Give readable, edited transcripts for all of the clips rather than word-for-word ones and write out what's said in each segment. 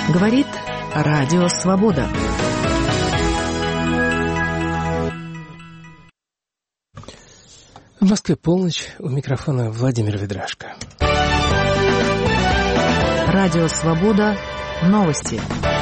Говорит Радио Свобода. В Москве полночь, у микрофона Владимир Ведрашко. Радио Свобода. Новости.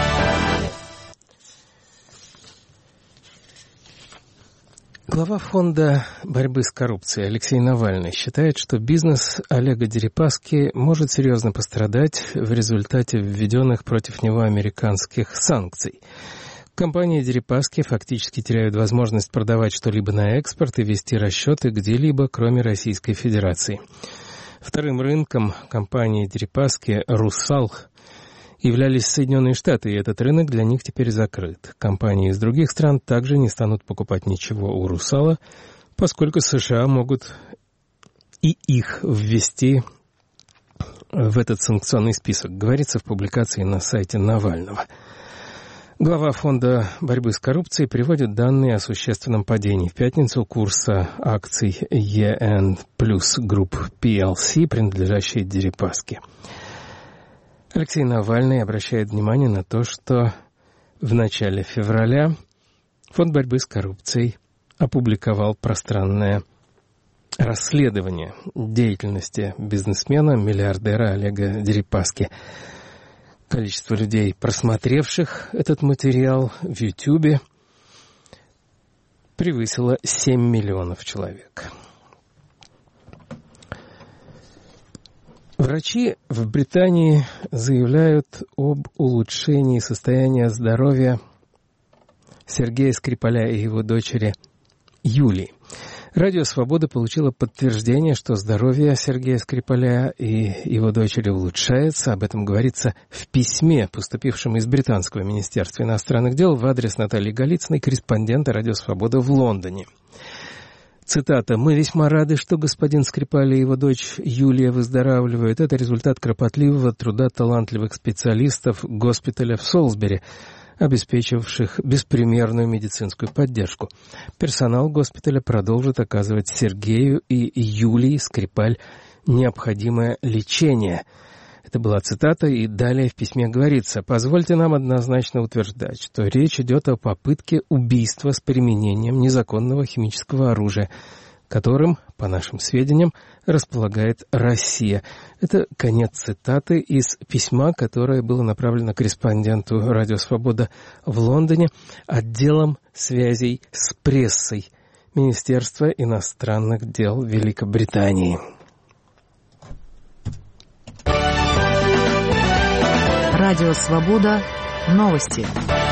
Глава фонда борьбы с коррупцией Алексей Навальный считает, что бизнес Олега Дерипаски может серьезно пострадать в результате введенных против него американских санкций. Компании Дерипаски фактически теряют возможность продавать что-либо на экспорт и вести расчеты где-либо, кроме Российской Федерации. Вторым рынком компании Дерипаски «Русал» являлись Соединенные Штаты, и этот рынок для них теперь закрыт. Компании из других стран также не станут покупать ничего у «Русала», поскольку США могут и их ввести в этот санкционный список, говорится в публикации на сайте Навального. Глава фонда борьбы с коррупцией приводит данные о существенном падении в пятницу курса акций EN Plus Group PLC, принадлежащей Дерипаски. Алексей Навальный обращает внимание на то, что в начале февраля фонд борьбы с коррупцией опубликовал пространное расследование деятельности бизнесмена-миллиардера Олега Дерипаски. Количество людей, просмотревших этот материал в YouTube, превысило 7 миллионов человек. Врачи в Британии заявляют об улучшении состояния здоровья Сергея Скрипаля и его дочери Юлии. Радио «Свобода» получило подтверждение, что здоровье Сергея Скрипаля и его дочери улучшается. Об этом говорится в письме, поступившем из Британского министерства иностранных дел в адрес Натальи Голицыной, корреспондента «Радио «Свобода» в Лондоне. Цитата. «Мы весьма рады, что господин Скрипаль и его дочь Юлия выздоравливают. Это результат кропотливого труда талантливых специалистов госпиталя в Солсбери, обеспечивших беспримерную медицинскую поддержку. Персонал госпиталя продолжит оказывать Сергею и Юлии Скрипаль необходимое лечение». Это была цитата, и далее в письме говорится: «Позвольте нам однозначно утверждать, что речь идет о попытке убийства с применением незаконного химического оружия, которым, по нашим сведениям, располагает Россия». Это конец цитаты из письма, которое было направлено корреспонденту «Радио Свобода» в Лондоне отделом связей с прессой Министерства иностранных дел Великобритании. Радио Свобода. Новости.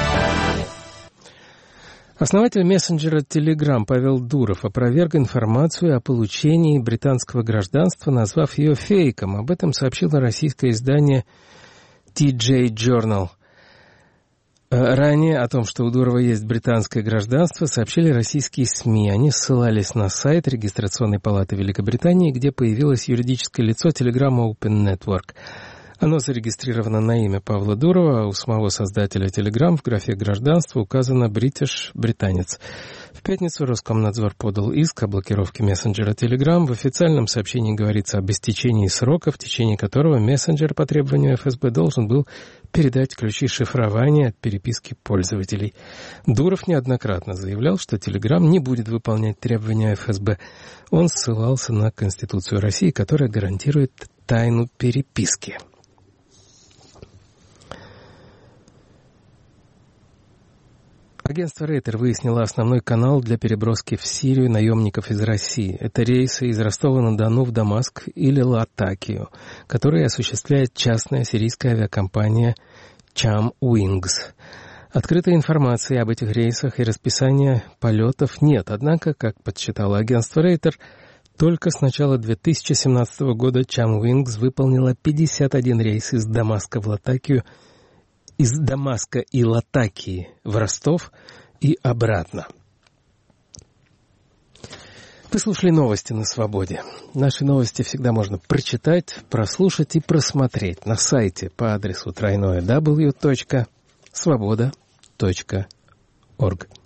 Основатель мессенджера Telegram Павел Дуров опроверг информацию о получении британского гражданства, назвав ее фейком. Об этом сообщило российское издание TJ Journal. Ранее о том, что у Дурова есть британское гражданство, сообщили российские СМИ. Они ссылались на сайт Регистрационной палаты Великобритании, где появилось юридическое лицо Telegram Open Network. Оно зарегистрировано на имя Павла Дурова, а у самого создателя Telegram в графе гражданства указано «British» — британец. В пятницу Роскомнадзор подал искк о блокировке мессенджера Telegram. В официальном сообщении говорится об истечении срока, в течение которого мессенджер по требованию ФСБ должен был передать ключи шифрования от переписки пользователей. Дуров неоднократно заявлял, что Telegram не будет выполнять требования ФСБ. Он ссылался на Конституцию России, которая гарантирует тайну переписки. Агентство Рейтер выяснило основной канал для переброски в Сирию наемников из России. Это рейсы из Ростова-на-Дону в Дамаск или Латакию, которые осуществляет частная сирийская авиакомпания Cham Wings. Открытой информации об этих рейсах и расписания полетов нет, однако, как подсчитало агентство Рейтер, только с начала 2017 года Cham Wings выполнила 51 рейс из Дамаска в Латакию, из Дамаска и Латакии в Ростов и обратно. Вы слушали новости на Свободе. Наши новости всегда можно прочитать, прослушать и просмотреть на сайте по адресу www.svoboda.org.